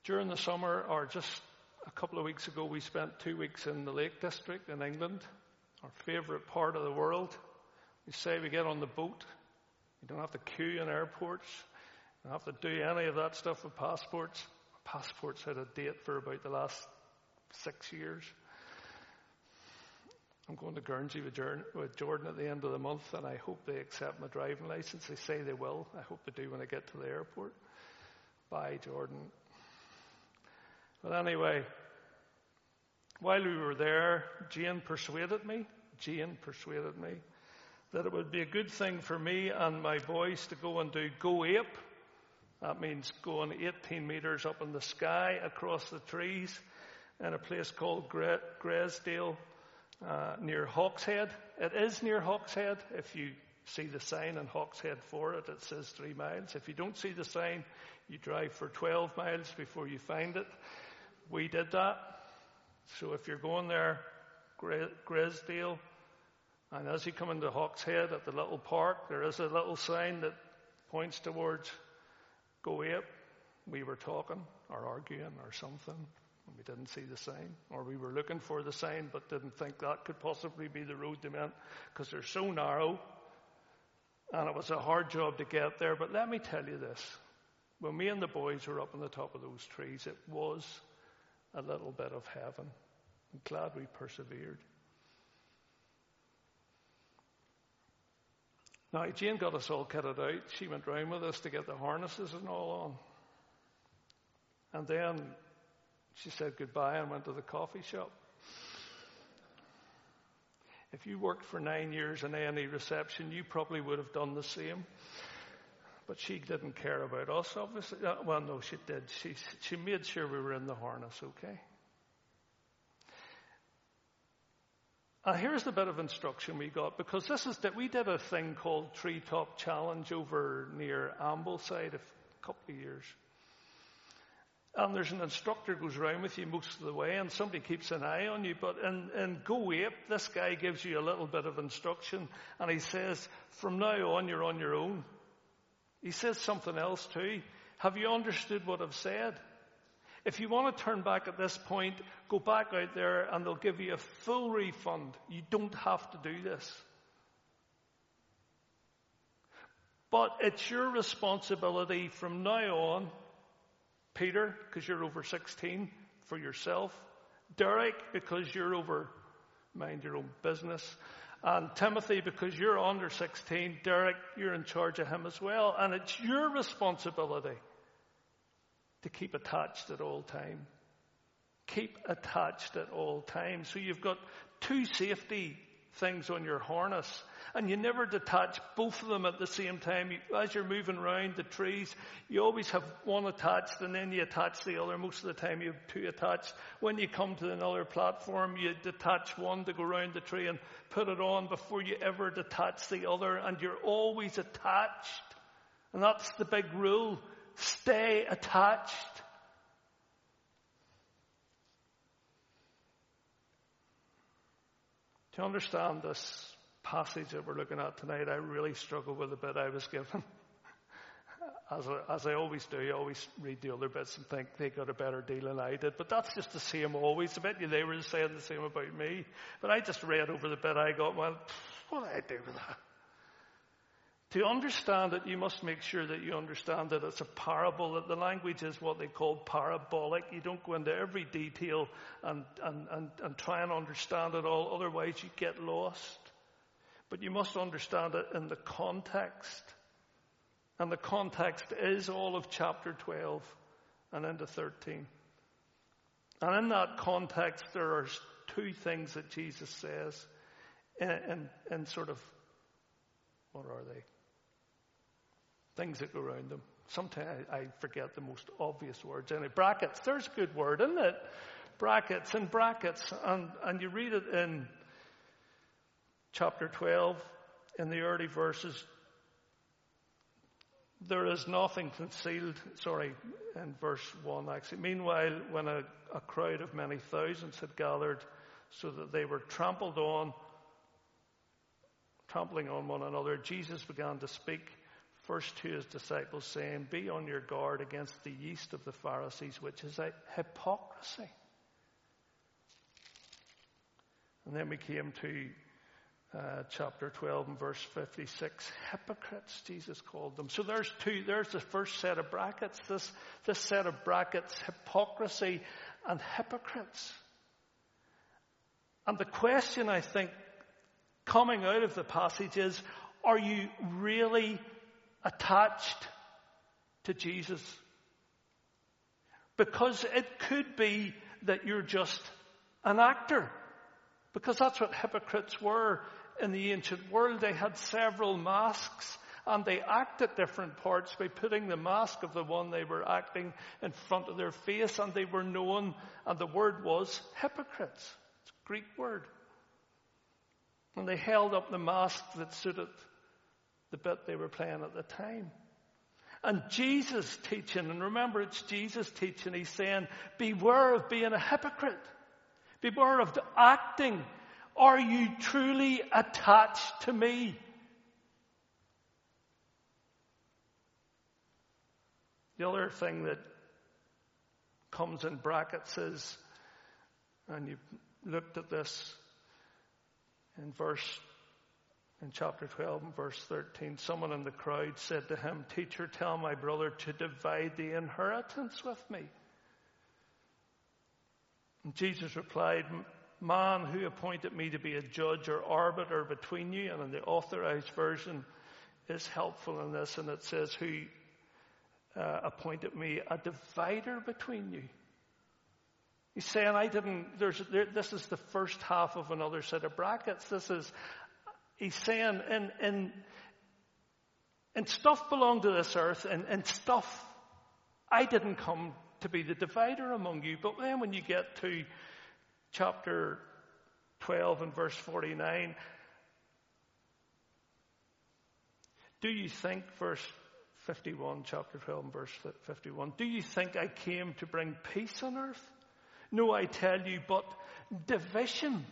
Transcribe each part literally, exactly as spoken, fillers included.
During the summer, or just a couple of weeks ago, we spent two weeks in the Lake District in England, our favourite part of the world. We say we get on the boat. You don't have to queue in airports. You don't have to do any of that stuff with passports. Passports had a date for about the last six years. I'm going to Guernsey with Jordan at the end of the month, and I hope they accept my driving license. They say they will. I hope they do when I get to the airport. Bye, Jordan. But anyway, while we were there, Jane persuaded me, Jane persuaded me that it would be a good thing for me and my boys to go and do Go Ape. That means going eighteen metres up in the sky across the trees in a place called Gre- Gresdale uh, near Hawkshead. It is near Hawkshead. If you see the sign in Hawkshead for it, it says three miles. If you don't see the sign, you drive for twelve miles before you find it. We did that. So if you're going there, Gresdale, and as you come into Hawkshead at the little park, there is a little sign that points towards Go Ape. We were talking or arguing or something, and we didn't see the sign. Or we were looking for the sign but didn't think that could possibly be the road they meant, because they're so narrow, and it was a hard job to get there. But let me tell you this. When me and the boys were up on the top of those trees, it was a little bit of heaven. I'm glad we persevered. Now, Jane got us all kitted out. She went round with us to get the harnesses and all on. And then she said goodbye and went to the coffee shop. If you worked for nine years in A and E reception, you probably would have done the same. But she didn't care about us, obviously. Well, no, she did. She, she made sure we were in the harness, okay? And here's the bit of instruction we got, because this is that we did a thing called Treetop Challenge over near Ambleside a couple of years. And there's an instructor goes around with you most of the way, and somebody keeps an eye on you. But in, in Go Ape, this guy gives you a little bit of instruction, and he says, from now on, you're on your own. He says something else too. Have you understood what I've said? If you want to turn back at this point, go back out there and they'll give you a full refund. You don't have to do this. But it's your responsibility from now on, Peter, because you're over sixteen, for yourself. Derek, because you're over, mind your own business. And Timothy, because you're under sixteen, Derek, you're in charge of him as well. And it's your responsibility to keep attached at all time. Keep attached at all times. So you've got two safety things on your harness, and you never detach both of them at the same time. You, as you're moving around the trees, you always have one attached and then you attach the other. Most of the time you have two attached. When you come to another platform, you detach one to go around the tree and put it on before you ever detach the other, and you're always attached. And that's the big rule. Stay attached. To understand this passage that we're looking at tonight, I really struggled with the bit I was given. As I, as I always do, I always read the other bits and think they got a better deal than I did. But that's just the same always. I bet you they were saying the same about me. But I just read over the bit I got and went, what did I do with that? To understand it, you must make sure that you understand that it's a parable, that the language is what they call parabolic. You don't go into every detail and, and, and, and try and understand it all, otherwise you get lost. But you must understand it in the context. And the context is all of chapter twelve and into thirteen. And in that context, there are two things that Jesus says in, in, in sort of, what are they? Things that go around them. Sometimes I forget the most obvious words. Anyway, brackets. There's a good word, isn't it? Brackets and brackets. And, and you read it in chapter twelve, in the early verses. There is nothing concealed. Sorry, in verse one actually. Meanwhile, when a, a crowd of many thousands had gathered so that they were trampled on, trampling on one another, Jesus began to speak first to his disciples, saying, "Be on your guard against the yeast of the Pharisees, which is a hypocrisy." And then we came to uh, chapter twelve and verse fifty-six. Hypocrites, Jesus called them. So there's two. There's the first set of brackets. This, this set of brackets, hypocrisy and hypocrites. And the question, I think, coming out of the passage is, are you really attached to Jesus? Because it could be that you're just an actor. Because that's what hypocrites were in the ancient world. They had several masks, and they acted different parts by putting the mask of the one they were acting in front of their face, and they were known, and the word was hypocrites. It's a Greek word. And they held up the mask that suited the bit they were playing at the time. And Jesus teaching, and remember it's Jesus teaching, he's saying, beware of being a hypocrite. Beware of the acting. Are you truly attached to me? The other thing that comes in brackets is, and you've looked at this in verse, in chapter twelve and verse thirteen, someone in the crowd said to him, "Teacher, tell my brother to divide the inheritance with me." And Jesus replied, "Man, who appointed me to be a judge or arbiter between you?" And in the Authorized Version is helpful in this, and it says, "Who uh, appointed me a divider between you?" He's saying, I didn't, there's, there, this is the first half of another set of brackets. This is, he's saying, in, in, in stuff belonged to this earth, and in stuff, I didn't come to be the divider among you. But then when you get to chapter twelve and verse forty-nine, do you think, verse fifty-one, chapter twelve and verse fifty-one, do you think I came to bring peace on earth? No, I tell you, but division.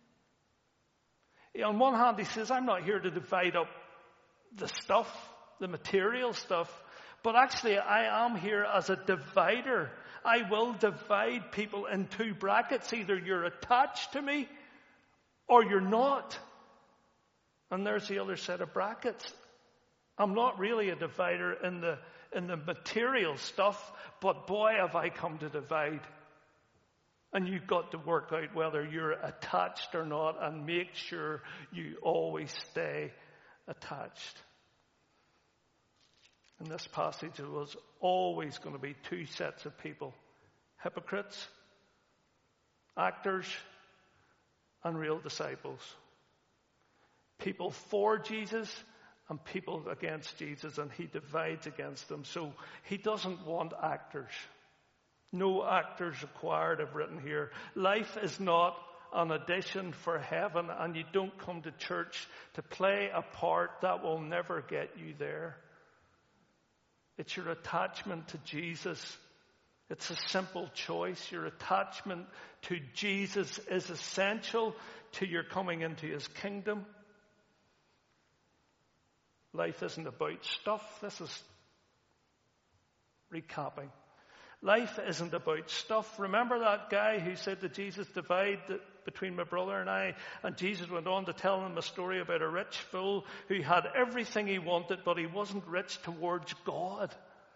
On one hand, he says, I'm not here to divide up the stuff, the material stuff, but actually I am here as a divider. I will divide people in two brackets. Either you're attached to me or you're not. And there's the other set of brackets. I'm not really a divider in the, in the material stuff, but boy, have I come to divide. And you've got to work out whether you're attached or not, and make sure you always stay attached. In this passage, there was always going to be two sets of people. Hypocrites, actors, and real disciples. People for Jesus and people against Jesus, and he divides against them. So he doesn't want actors. No actors required, I've written here. Life is not an audition for heaven, and you don't come to church to play a part that will never get you there. It's your attachment to Jesus. It's a simple choice. Your attachment to Jesus is essential to your coming into his kingdom. Life isn't about stuff. This is recapping. Life isn't about stuff. Remember that guy who said to Jesus, divide between my brother and I? And Jesus went on to tell him a story about a rich fool who had everything he wanted, but he wasn't rich towards God.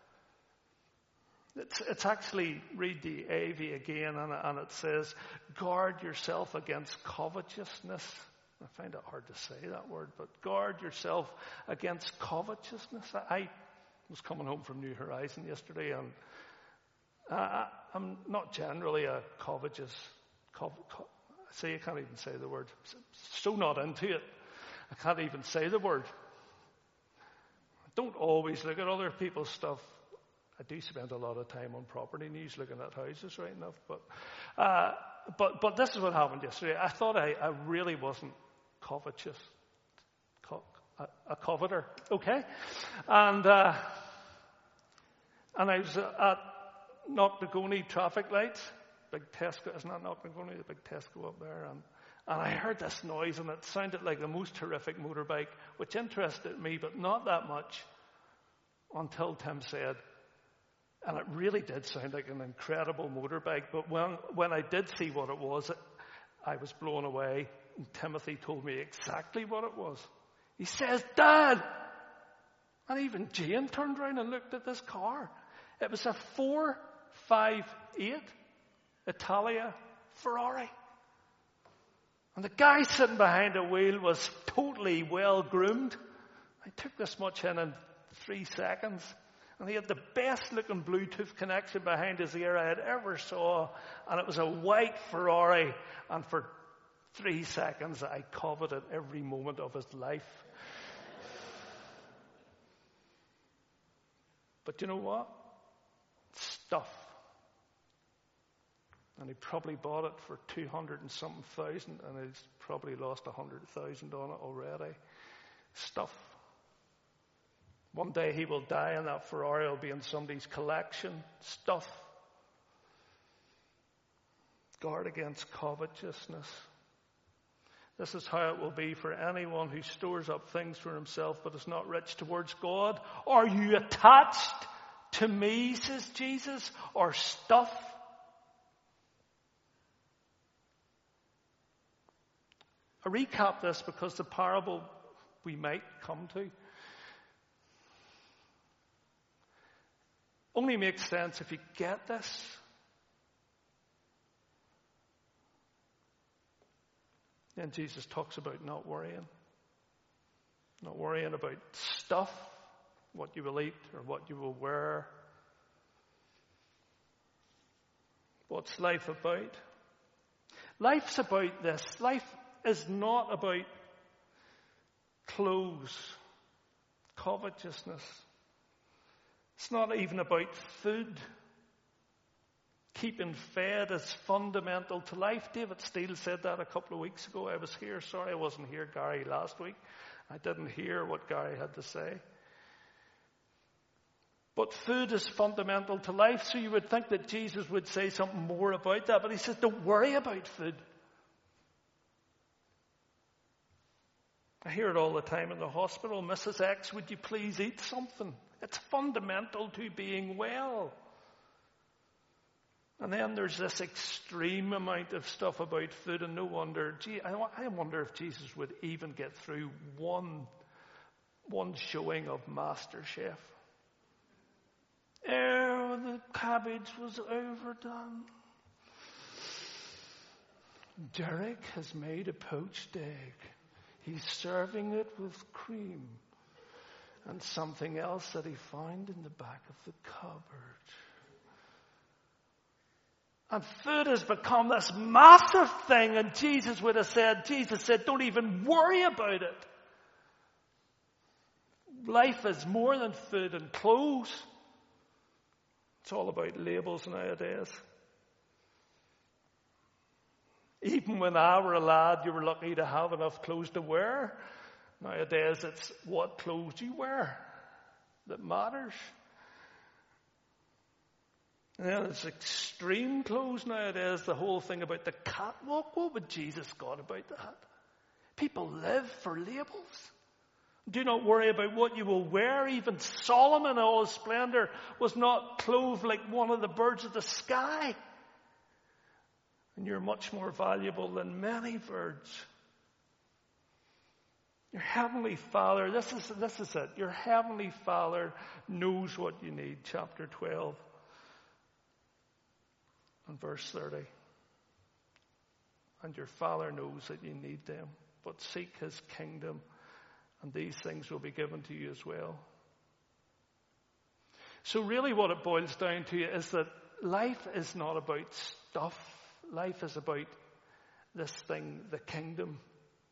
It's, it's actually, read the A V again, and, and it says, guard yourself against covetousness. I find it hard to say that word, but guard yourself against covetousness. I, I was coming home from New Horizon yesterday, and I, I'm not generally a covetous, cov, co, see, I can't even say the word. So not into it. I can't even say the word. I don't always look at other people's stuff. I do spend a lot of time on property news looking at houses, right enough. But, uh, but, but this is what happened yesterday. I thought I, I really wasn't covetous, co, a, a coveter, okay? And, uh, and I was at Knocknagonie traffic lights, big Tesco, isn't that Knocknagonie, the big Tesco up there, and, and I heard this noise, and it sounded like the most terrific motorbike, which interested me, but not that much. until Tim said, and it really did sound like an incredible motorbike, but when, when I did see what it was, I was blown away. And Timothy told me exactly what it was. He says, Dad! And even Jane turned around and looked at this car. It was a four five eight Italia Ferrari. And the guy sitting behind the wheel was totally well groomed. I took this much in in three seconds. And he had the best looking Bluetooth connection behind his ear I had ever saw. And it was a white Ferrari. And for three seconds I coveted every moment of his life. But you know what? Stuff. And he probably bought it for two hundred and something thousand, and he's probably lost a hundred thousand on it already. Stuff. One day he will die and that Ferrari will be in somebody's collection. Stuff. Guard against covetousness. This is how it will be for anyone who stores up things for himself but is not rich towards God. Are you attached to me, says Jesus, or stuff? I recap this because the parable we might come to only makes sense if you get this. Then Jesus talks about not worrying. Not worrying about stuff, what you will eat or what you will wear. What's life about? Life's about this. Life is not about clothes, covetousness. It's not even about food. Keeping fed is fundamental to life. David Steele said that a couple of weeks ago. I was here. Sorry I wasn't here, Gary, last week. I didn't hear what Gary had to say. But food is fundamental to life, so you would think that Jesus would say something more about that. But he says, don't worry about food. I hear it all the time in the hospital. Missus X, would you please eat something? It's fundamental to being well. And then there's this extreme amount of stuff about food, and no wonder, gee, I wonder if Jesus would even get through one, one showing of MasterChef. Oh, the cabbage was overdone. Derek has made a poached egg. He's serving it with cream and something else that he found in the back of the cupboard. And food has become this massive thing, and Jesus would have said, Jesus said, don't even worry about it. Life is more than food and clothes. It's all about labels nowadays. Even when I were a lad, you were lucky to have enough clothes to wear. Nowadays, it's what clothes you wear that matters. And then it's extreme clothes nowadays, the whole thing about the catwalk. What would Jesus got about that? People live for labels. Do not worry about what you will wear. Even Solomon in all his splendor was not clothed like one of the birds of the sky. And you're much more valuable than many birds. Your Heavenly Father, this is, this is it. Your Heavenly Father knows what you need. Chapter twelve and verse thirty. And your Father knows that you need them. But seek His kingdom, and these things will be given to you as well. So really what it boils down to is that life is not about stuff. Life is about this thing, the kingdom.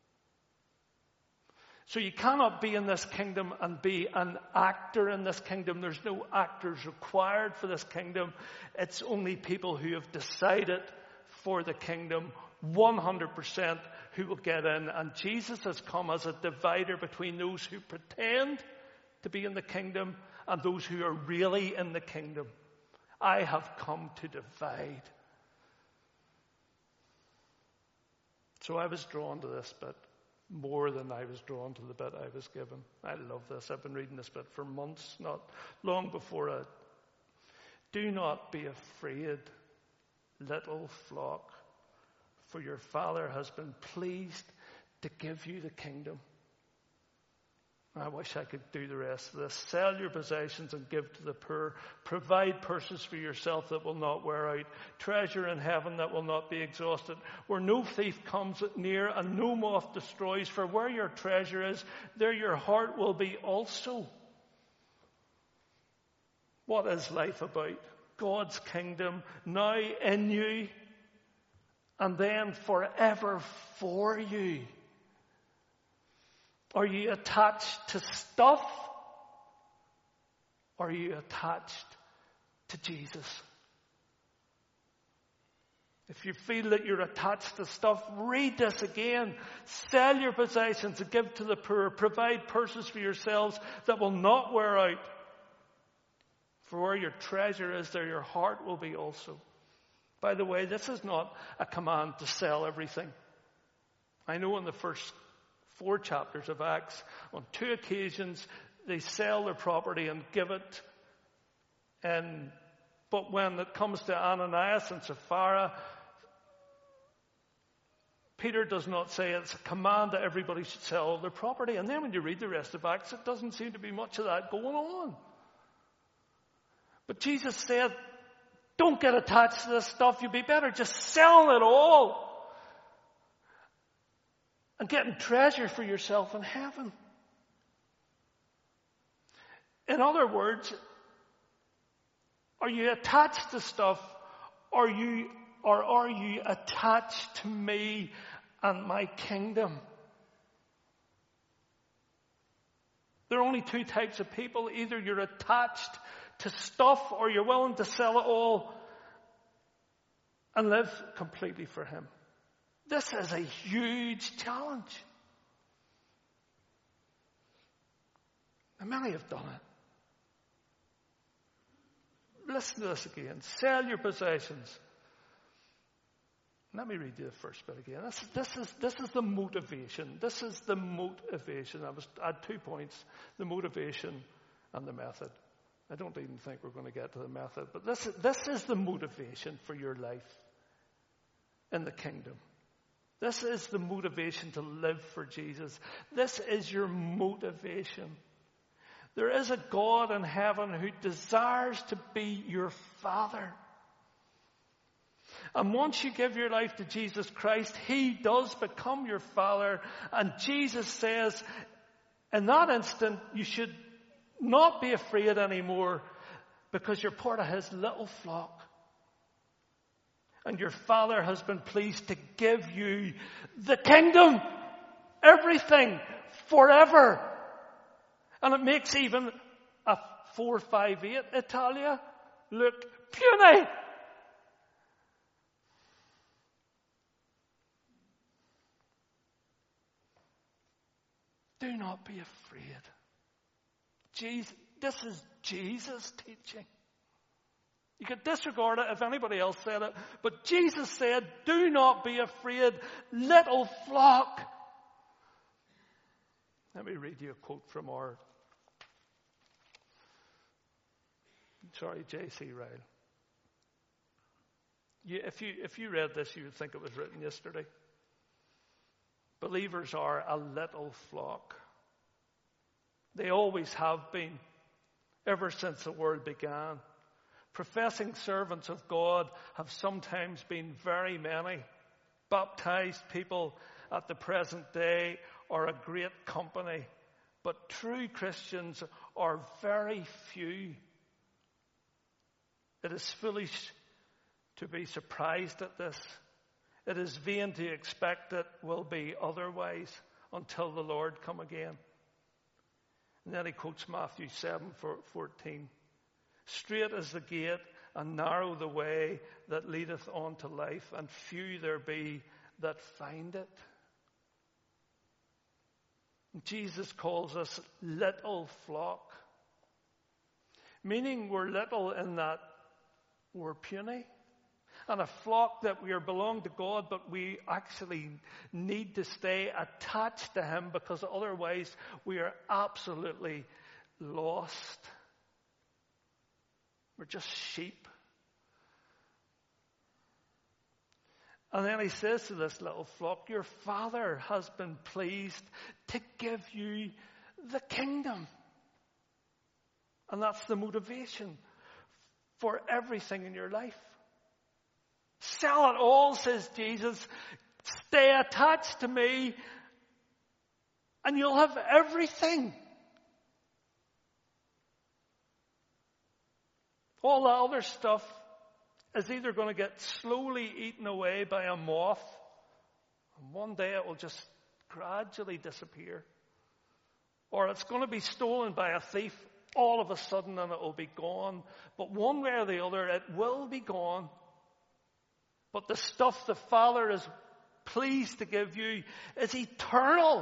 So you cannot be in this kingdom and be an actor in this kingdom. There's no actors required for this kingdom. It's only people who have decided for the kingdom, one hundred percent, who will get in. And Jesus has come as a divider between those who pretend to be in the kingdom and those who are really in the kingdom. I have come to divide. So I was drawn to this bit. more than I was drawn to the bit I was given. I love this. I've been reading this bit for months, not long before it. Do not be afraid, little flock, for your Father has been pleased to give you the kingdom. I wish I could do the rest of this. Sell your possessions and give to the poor. Provide purses for yourself that will not wear out. Treasure in heaven that will not be exhausted, where no thief comes near and no moth destroys. For where your treasure is, there your heart will be also. What is life about? God's kingdom now in you and then forever for you. Are you attached to stuff? Or are you attached to Jesus? If you feel that you're attached to stuff, read this again. Sell your possessions and give to the poor. Provide purses for yourselves that will not wear out. For where your treasure is, there your heart will be also. By the way, this is not a command to sell everything. I know in the first four chapters of Acts, on two occasions, they sell their property and give it. And, but when it comes to Ananias and Sapphira, Peter does not say it's a command that everybody should sell all their property. And then when you read the rest of Acts, it doesn't seem to be much of that going on. But Jesus said, don't get attached to this stuff. You'd be better just selling it all and getting treasure for yourself in heaven. In other words, are you attached to stuff, or you, or are you attached to me and my kingdom? There are only two types of people. Either you're attached to stuff, or you're willing to sell it all and live completely for Him. This is a huge challenge. And many have done it. Listen to this again. Sell your possessions. Let me read you the first bit again. This, this is this is the motivation. This is the motivation. I was I had two points: the motivation and the method. I don't even think we're going to get to the method, but this is, this is the motivation for your life in the kingdom. This is the motivation to live for Jesus. This is your motivation. There is a God in heaven who desires to be your Father. And once you give your life to Jesus Christ, He does become your Father. And Jesus says, in that instant, you should not be afraid anymore, because you're part of His little flock. And your Father has been pleased to give you the kingdom. Everything. Forever. And it makes even a four five eight Italia look puny. Do not be afraid. Jesus, this is Jesus' teaching. You could disregard it if anybody else said it, but Jesus said, do not be afraid, little flock. Let me read you a quote from our, sorry, J C Ryle. You, if you, if you read this, you would think it was written yesterday. Believers are a little flock. They always have been, ever since the world began. Professing servants of God have sometimes been very many. Baptized people at the present day are a great company, but true Christians are very few. It is foolish to be surprised at this. It is vain to expect it will be otherwise until the Lord come again. And then he quotes Matthew seven fourteen. Straight is the gate, and narrow the way that leadeth on to life, and few there be that find it. Jesus calls us little flock, meaning we're little in that we're puny. and a flock that we are belong to God, but we actually need to stay attached to him, because otherwise we are absolutely lost. We're just sheep. And then he says to this little flock, your Father has been pleased to give you the kingdom. And that's the motivation for everything in your life. Sell it all, says Jesus. Stay attached to me and you'll have everything. All the other stuff is either going to get slowly eaten away by a moth, and one day it will just gradually disappear, or it's going to be stolen by a thief all of a sudden and it will be gone. But one way or the other, it will be gone. But the stuff the Father is pleased to give you is eternal.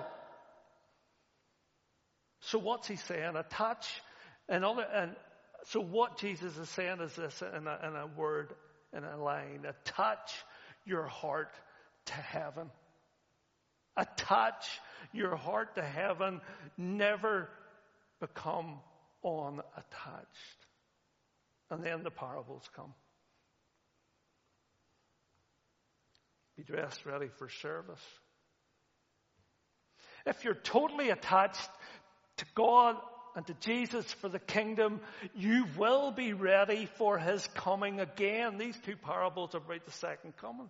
So what's he saying? Attach another, and so what Jesus is saying is this in a, in a word, in a line: attach your heart to heaven. Attach your heart to heaven. Never become unattached. And then the parables come. Be dressed ready for service. If you're totally attached to God and to Jesus for the kingdom, you will be ready for his coming again. These two parables are about the second coming.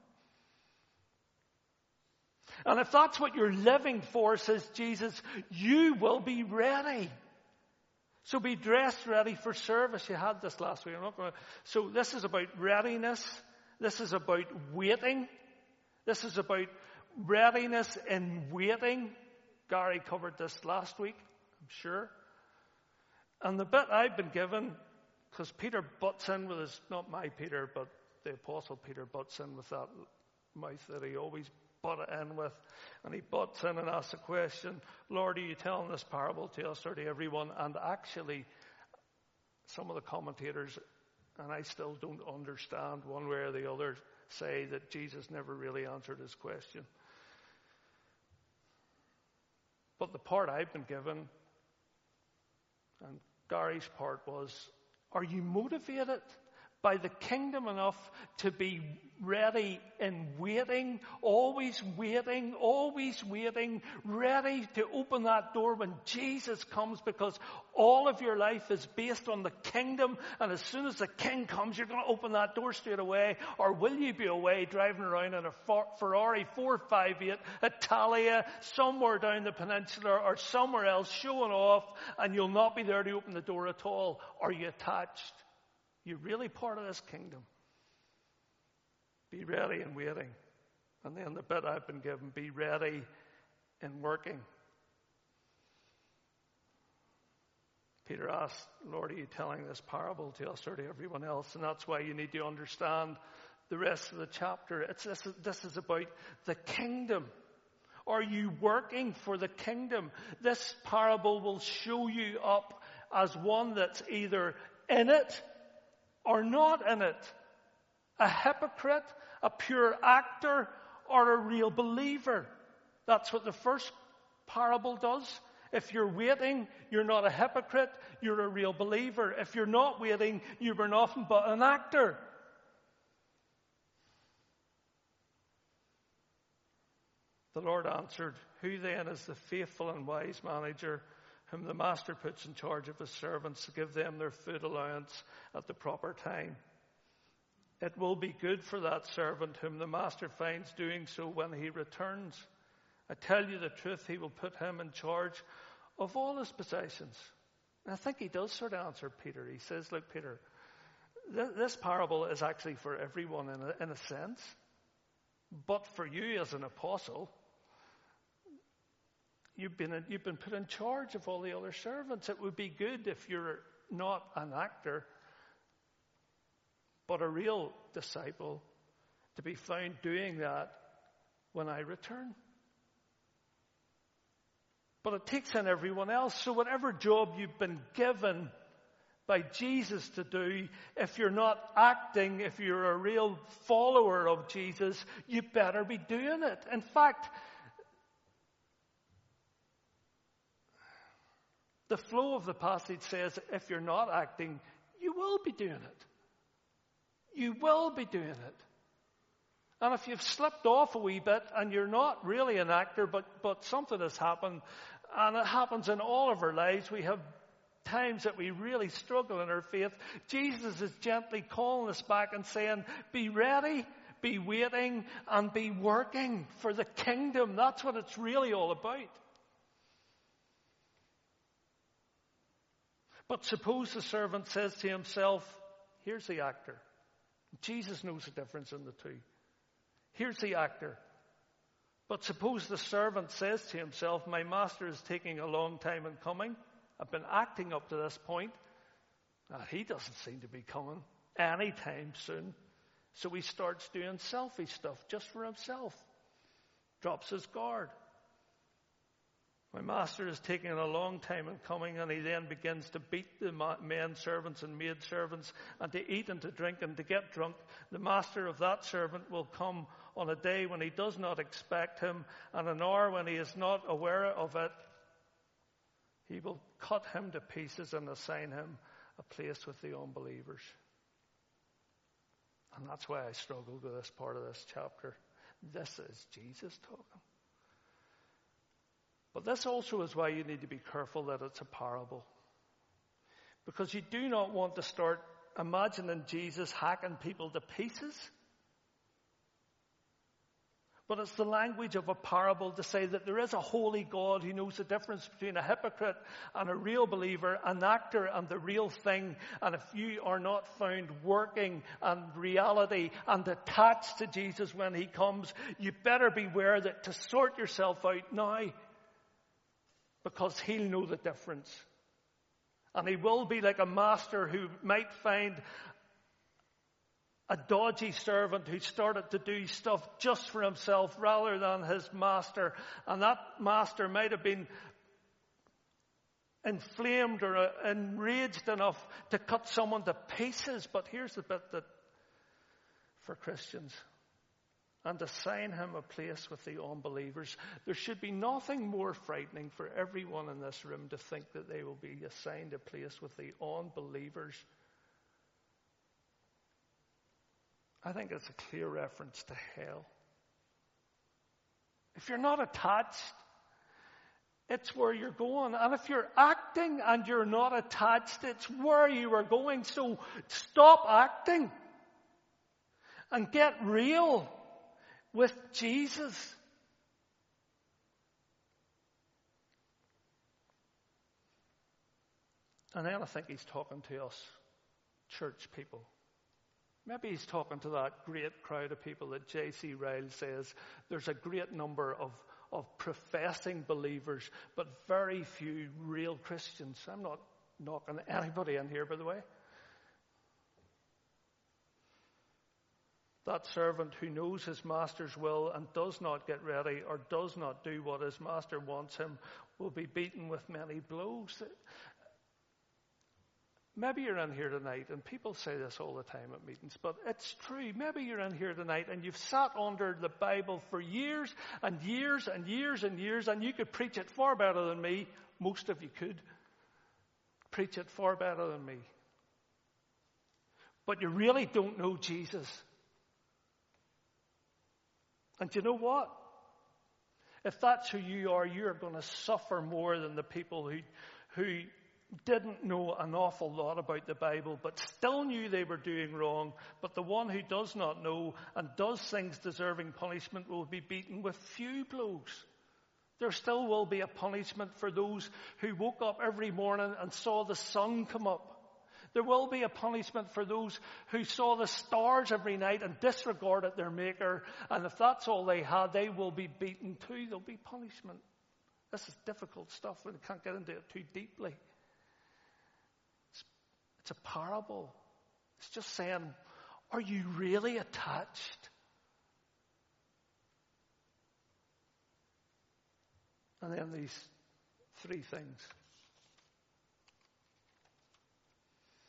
And if that's what you're living for, says Jesus, you will be ready. So be dressed ready for service. You had this last week. I'm not going to... So this is about readiness. This is about waiting. This is about readiness in waiting. Gary covered this last week, I'm sure. And the bit I've been given, because Peter butts in with his, not my Peter, but the Apostle Peter butts in with that mouth that he always butt it in with. And he butts in and asks a question: Lord, are you telling this parable to us or to everyone? And actually, some of the commentators, and I still don't understand one way or the other, say that Jesus never really answered his question. But the part I've been given, and Gary's part, was, are you motivated by the kingdom enough to be ready in waiting, always waiting, always waiting, ready to open that door when Jesus comes, because all of your life is based on the kingdom, and as soon as the king comes, you're going to open that door straight away? Or will you be away driving around in a Ferrari four fifty-eight, Italia, somewhere down the peninsula or somewhere else, showing off, and you'll not be there to open the door at all? Are you attached? You're really part of this kingdom. Be ready and waiting. And then the bit I've been given: be ready and working. Peter asked, Lord, are you telling this parable to us or to everyone else? And that's why you need to understand the rest of the chapter. It's this, this is about the kingdom. Are you working for the kingdom? This parable will show you up as one that's either in it or not in it. A hypocrite, a pure actor, or a real believer. That's what the first parable does. If you're waiting, you're not a hypocrite, you're a real believer. If you're not waiting, you're nothing but an actor. The Lord answered, who then is the faithful and wise manager whom the master puts in charge of his servants to give them their food allowance at the proper time? It will be good for that servant whom the master finds doing so when he returns. I tell you the truth, he will put him in charge of all his possessions. And I think he does sort of answer Peter. He says, look, Peter, th- this parable is actually for everyone in a, in a sense. But for you as an apostle, You've been, you've been put in charge of all the other servants. It would be good if you're not an actor, but a real disciple, to be found doing that when I return. But it takes in everyone else. So whatever job you've been given, by Jesus to do. If you're not acting, if you're a real follower of Jesus, you better be doing it. In fact, the flow of the passage says if you're not acting, you will be doing it. You will be doing it. And if you've slipped off a wee bit and you're not really an actor, but, but something has happened, and it happens in all of our lives, we have times that we really struggle in our faith, Jesus is gently calling us back and saying, be ready, be waiting, and be working for the kingdom. That's what it's really all about. But suppose the servant says to himself, here's the actor. Jesus knows the difference in the two. Here's the actor. But suppose the servant says to himself, my master is taking a long time in coming. I've been acting up to this point. Now, he doesn't seem to be coming anytime soon. So he starts doing selfish stuff just for himself. Drops his guard. My master is taking a long time in coming, and he then begins to beat the men servants and maid servants, and to eat and to drink and to get drunk. The master of that servant will come on a day when he does not expect him, and an hour when he is not aware of it. He will cut him to pieces and assign him a place with the unbelievers. And that's why I struggled with this part of this chapter. This is Jesus talking. But this also is why you need to be careful that it's a parable. Because you do not want to start imagining Jesus hacking people to pieces. But it's the language of a parable to say that there is a holy God who knows the difference between a hypocrite and a real believer, an actor and the real thing. And if you are not found working and reality and attached to Jesus when he comes, you better beware that to sort yourself out now. Because he'll know the difference. And he will be like a master who might find a dodgy servant who started to do stuff just for himself rather than his master. And that master might have been inflamed or enraged enough to cut someone to pieces. But here's the bit that for Christians. And assign him a place with the unbelievers. There should be nothing more frightening for everyone in this room to think that they will be assigned a place with the unbelievers. I think it's a clear reference to hell. If you're not attached, it's where you're going. And if you're acting and you're not attached, it's where you are going. So stop acting and get real with Jesus. And then I think he's talking to us, church people. Maybe he's talking to that great crowd of people that J C Ryle says there's a great number of, of professing believers, but very few real Christians. I'm not knocking anybody in here, by the way. That servant who knows his master's will and does not get ready or does not do what his master wants him will be beaten with many blows. Maybe you're in here tonight, and people say this all the time at meetings, but it's true. Maybe you're in here tonight and you've sat under the Bible for years and years and years and years, and you could preach it far better than me. Most of you could preach it far better than me. But you really don't know Jesus. And you know what? If that's who you are, you're going to suffer more than the people who, who didn't know an awful lot about the Bible, but still knew they were doing wrong. But the one who does not know and does things deserving punishment will be beaten with few blows. There still will be a punishment for those who woke up every morning and saw the sun come up. There will be a punishment for those who saw the stars every night and disregarded their Maker. And if that's all they had, they will be beaten too. There'll be punishment. This is difficult stuff. We can't get into it too deeply. It's, it's a parable. It's just saying, are you really attached? And then these three things.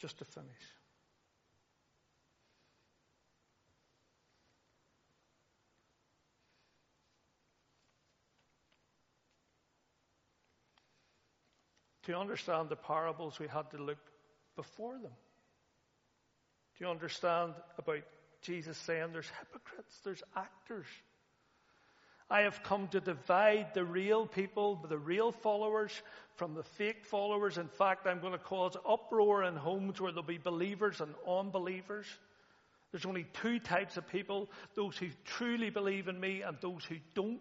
just to finish. To understand the parables, we had to look before them. Do you understand about Jesus saying there's hypocrites, there's actors? I have come to divide the real people, the real followers, from the fake followers. In fact, I'm going to cause uproar in homes where there'll be believers and unbelievers. There's only two types of people, those who truly believe in me and those who don't.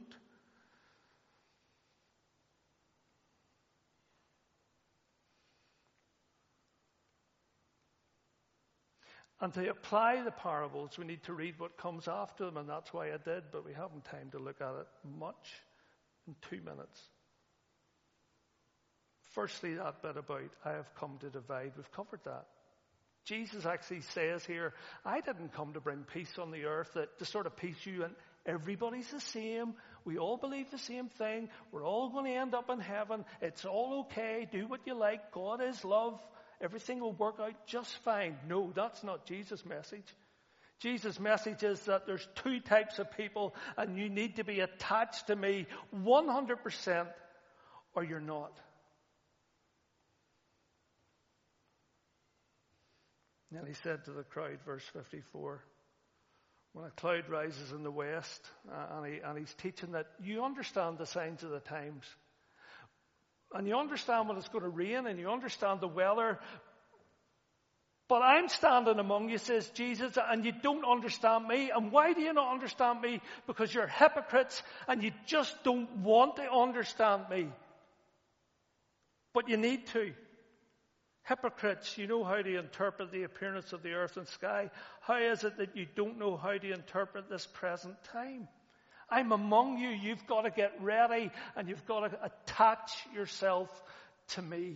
And to apply the parables, we need to read what comes after them, and that's why I did, but we haven't time to look at it much in two minutes. Firstly, that bit about, I have come to divide. We've covered that. Jesus actually says here, I didn't come to bring peace on the earth, that the sort of peace you and everybody's the same. We all believe the same thing. We're all going to end up in heaven. It's all okay. Do what you like. God is love. Everything will work out just fine. No, that's not Jesus' message. Jesus' message is that there's two types of people and you need to be attached to me one hundred percent or you're not. And then he said to the crowd, verse fifty-four, when a cloud rises in the west, uh, and, he, and he's teaching that you understand the signs of the times. And you understand when it's going to rain, and you understand the weather. But I'm standing among you, says Jesus, and you don't understand me. And why do you not understand me? Because you're hypocrites, and you just don't want to understand me. But you need to. Hypocrites, you know how to interpret the appearance of the earth and sky. How is it that you don't know how to interpret this present time? I'm among you. You've got to get ready and you've got to attach yourself to me.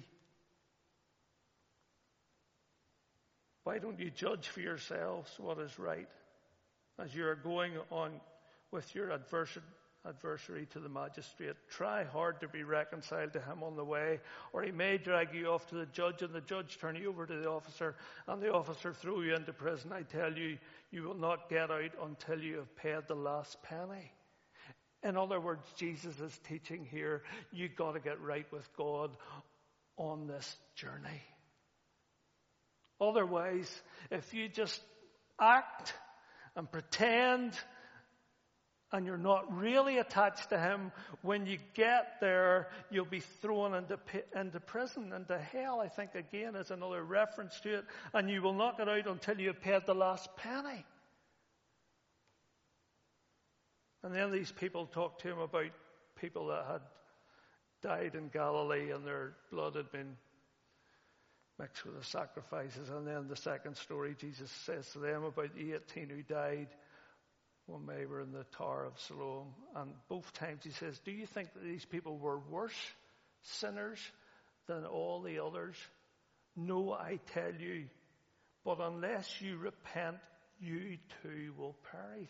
Why don't you judge for yourselves what is right as you are going on with your adversary, adversary to the magistrate? Try hard to be reconciled to him on the way, or he may drag you off to the judge, and the judge turn you over to the officer, and the officer throw you into prison. I tell you, you will not get out until you have paid the last penny. In other words, Jesus is teaching here, you've got to get right with God on this journey. Otherwise, if you just act and pretend and you're not really attached to him, when you get there, you'll be thrown into, into prison, into hell, I think again is another reference to it, and you will not get out until you have paid the last penny. And then these people talked to him about people that had died in Galilee and their blood had been mixed with the sacrifices. And then the second story, Jesus says to them about the eighteen who died when they were in the Tower of Siloam. And both times he says, do you think that these people were worse sinners than all the others? No, I tell you. But unless you repent, you too will perish.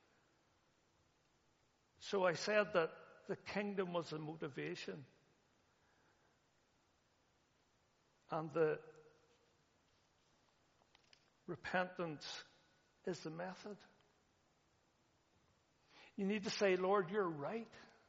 So I said that the kingdom was the motivation. And the repentance is the method. You need to say, Lord, you're right.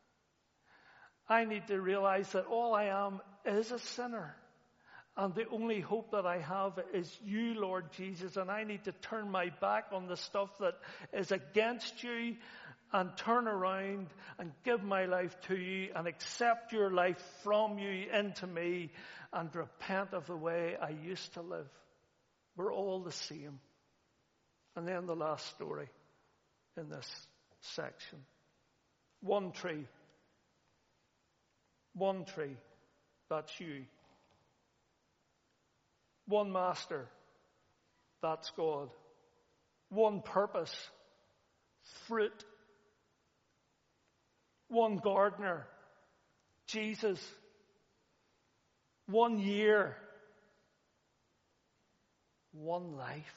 I need to realize that all I am is a sinner. And the only hope that I have is you, Lord Jesus. And I need to turn my back on the stuff that is against you and turn around and give my life to you and accept your life from you into me and repent of the way I used to live. We're all the same. And then the last story in this section. One tree. One tree. That's you. One master. That's God. One purpose. Fruit. One gardener. Jesus. One year. One life.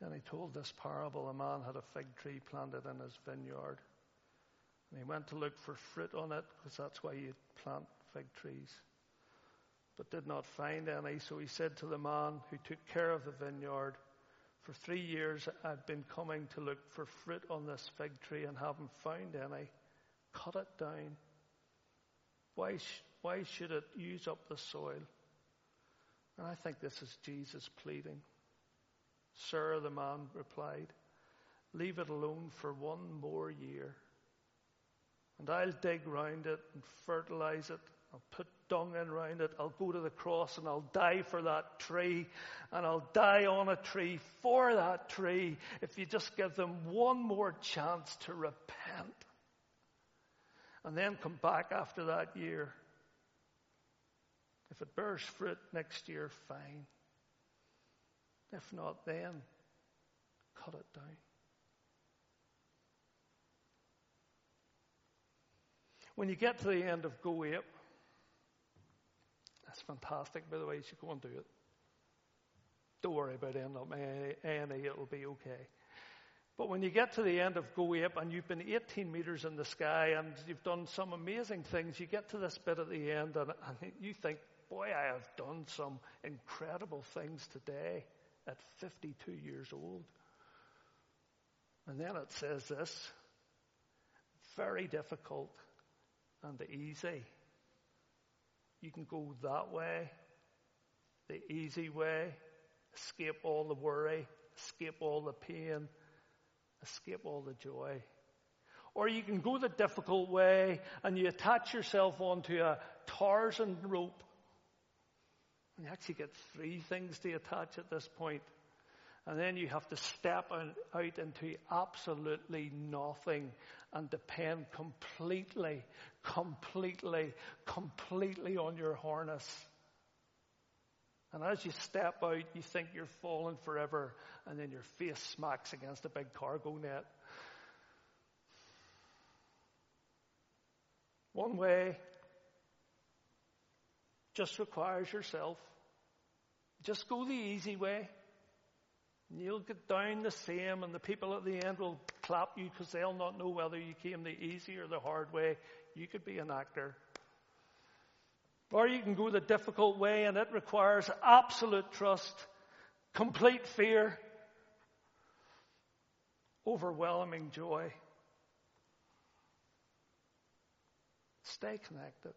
Then he told this parable. A man had a fig tree planted in his vineyard. And he went to look for fruit on it, because that's why you plant fig trees, but did not find any. So he said to the man who took care of the vineyard, for three years I've been coming to look for fruit on this fig tree and haven't found any. Cut it down. Why, sh- why should it use up the soil? And I think this is Jesus pleading. Sir, the man replied, leave it alone for one more year, and I'll dig round it and fertilize it. I'll put dung in round it. I'll go to the cross and I'll die for that tree, and I'll die on a tree for that tree if you just give them one more chance to repent. And then come back after that year. If it bears fruit next year, fine. If not, then cut it down. When you get to the end of Go Ape, that's fantastic, by the way, you should go and do it. Don't worry about ending up A and E, it'll be okay. But when you get to the end of Go Ape and you've been eighteen meters in the sky and you've done some amazing things, you get to this bit at the end and, and you think, boy, I have done some incredible things today at fifty-two years old. And then it says this, very difficult and easy. You can go that way, the easy way, escape all the worry, escape all the pain, escape all the joy. Or you can go the difficult way and you attach yourself onto a Tarzan rope. And you actually get three things to attach at this point. And then you have to step out into absolutely nothing and depend completely, completely, completely on your harness. And as you step out, you think you're falling forever, and then your face smacks against a big cargo net. One way just requires yourself. Just go the easy way. And you'll get down the same, and the people at the end will clap you because they'll not know whether you came the easy or the hard way. You could be an actor. Or you can go the difficult way, and it requires absolute trust, complete fear, overwhelming joy. Stay connected.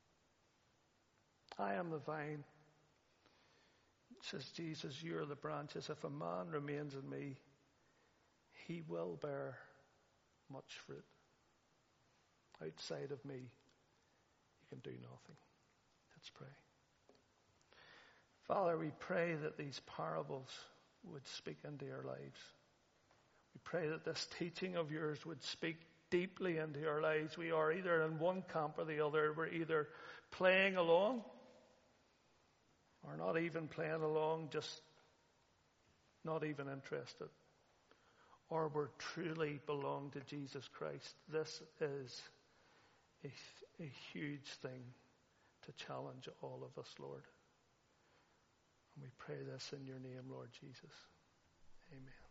I am the vine. Says Jesus, you are the branches. If a man remains in me, he will bear much fruit. Outside of me, you can do nothing. Let's pray. Father, we pray that these parables would speak into our lives. We pray that this teaching of yours would speak deeply into our lives. We are either in one camp or the other. We're either playing along or not even playing along, just not even interested. Or we're truly belong to Jesus Christ. This is a, a huge thing to challenge all of us, Lord. And we pray this in your name, Lord Jesus. Amen.